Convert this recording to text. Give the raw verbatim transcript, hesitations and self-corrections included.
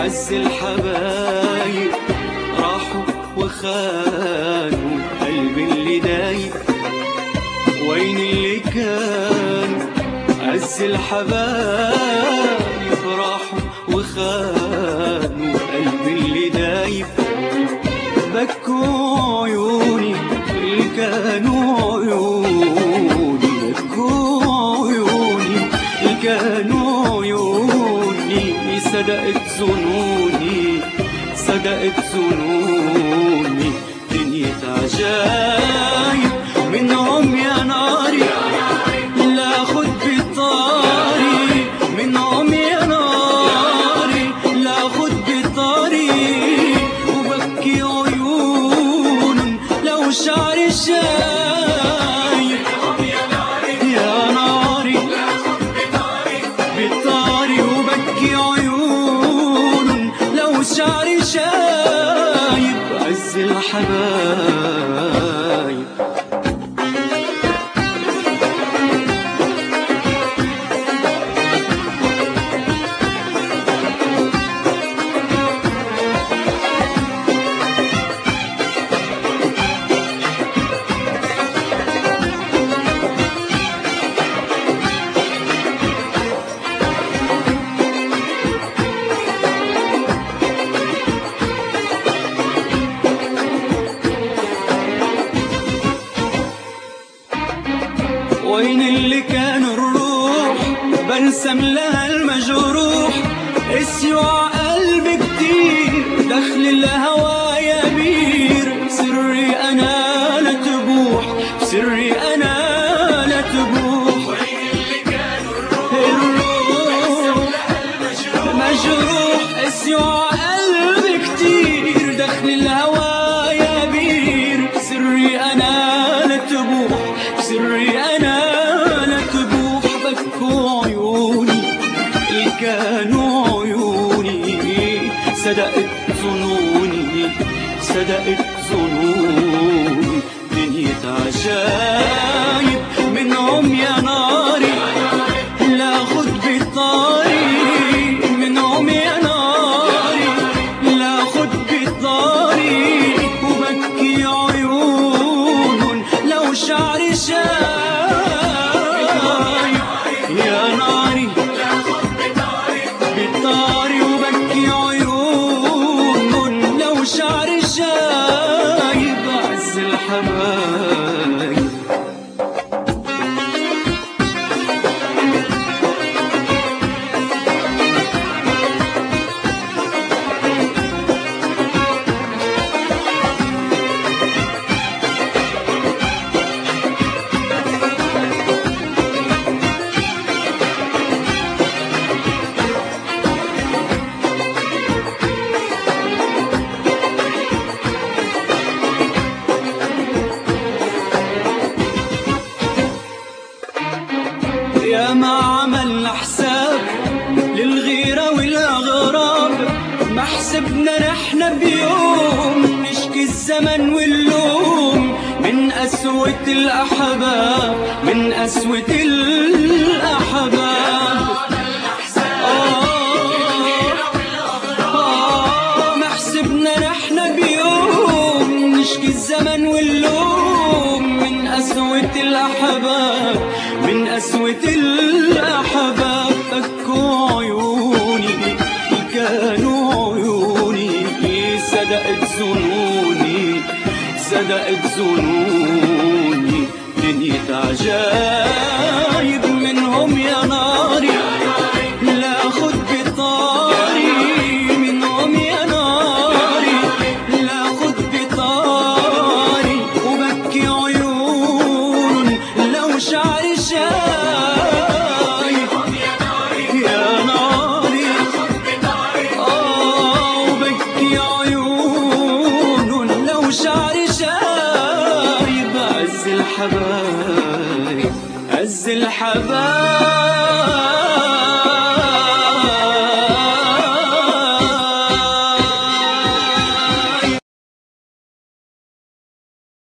عز الحبايب راحوا وخانوا قلبي اللي دايب. وين اللي كان عز الحبايب راحوا وخانوا قلبي اللي دايب. بكوا عيوني اللي كانوا عيوني، بكوا عيوني اللي كانوا عيوني. صدقت ظنوني صدقت ظنوني دنيا عجايب منهم يا ناري. لا خد بطاري منهم يا ناري، لا خد بطاري. وبكي عيون لو شعري شايب يا ناري، لا خد بطاري بطاري. وبكي عيون لو شعري شايب عز الحبايب. وين اللي كان الروح برسم لها المجروح. اسيوع قلبي كتير دخل الهوى يبير. سري انا لا تبوح سري انا لا تبوح. وين اللي كان الروح برسم لها المجروح مجروح. اسيوع قلبي كتير دخل الهوى يبير. سري انا لا تبوح سري انا لا تبوح. بكوا عيوني اللي كانوا عيوني. صدقت ظنوني صدقت ظنوني دنيا عجايب منهم يا ناري. لا خد بطاري منهم يا ناري، لا خد بطاري. وبكي عيون لو شعري شايب يا ناري، لا خد بطاري بطاري. وبكي عيون لو شعري شايب عز الحبايب. يا ما عملنا حساب للغيرة والأغراب. ما حسبنا نحنا بيوم نشكي الزمن واللوم من قسوة الأحباب من قسوة الأحباب. آه ما حسبنا نحنا بيوم نشكي الزمن واللوم من قسوة الأحباب من قسوة الأحباب. بكوا عيوني كانوا عيوني. صدقت ظنوني صدقت ظنوني دنيا عجايب منهم يا ناري. لا خد بطاري منهم يا ناري، لا خد بطاري. وبكي عيون لو شعري شايب يا ناري. آه وبكي عيون لو شعري شايب عز الحبايب عز الحبايب.